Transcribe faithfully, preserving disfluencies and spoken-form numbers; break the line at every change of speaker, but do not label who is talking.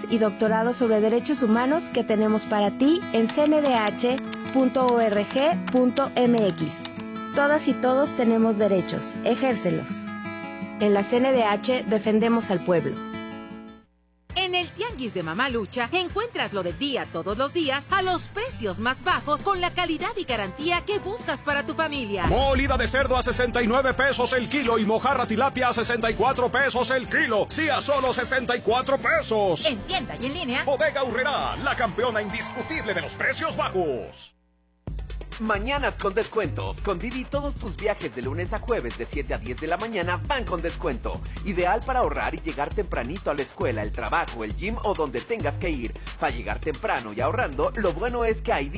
y doctorado sobre derechos humanos que tenemos para ti en c n d h punto org punto m x. Todas y todos tenemos derechos, ejércelos. En la C N D H defendemos al pueblo.
En el Tianguis de Mamalucha encuentras lo del día todos los días a los precios más bajos con la calidad y garantía que buscas para tu familia.
Molida de cerdo a sesenta y nueve pesos el kilo y mojarra tilapia a sesenta y cuatro pesos el kilo. Sí, a solo sesenta y cuatro pesos.
En tienda y en línea.
Bodega Aurrerá, la campeona indiscutible de los precios bajos.
Mañanas con descuentos. Con Didi todos tus viajes de lunes a jueves de siete a diez de la mañana van con descuento. Ideal para ahorrar y llegar tempranito a la escuela, el trabajo, el gym o donde tengas que ir. Para llegar temprano y ahorrando, lo bueno es que hay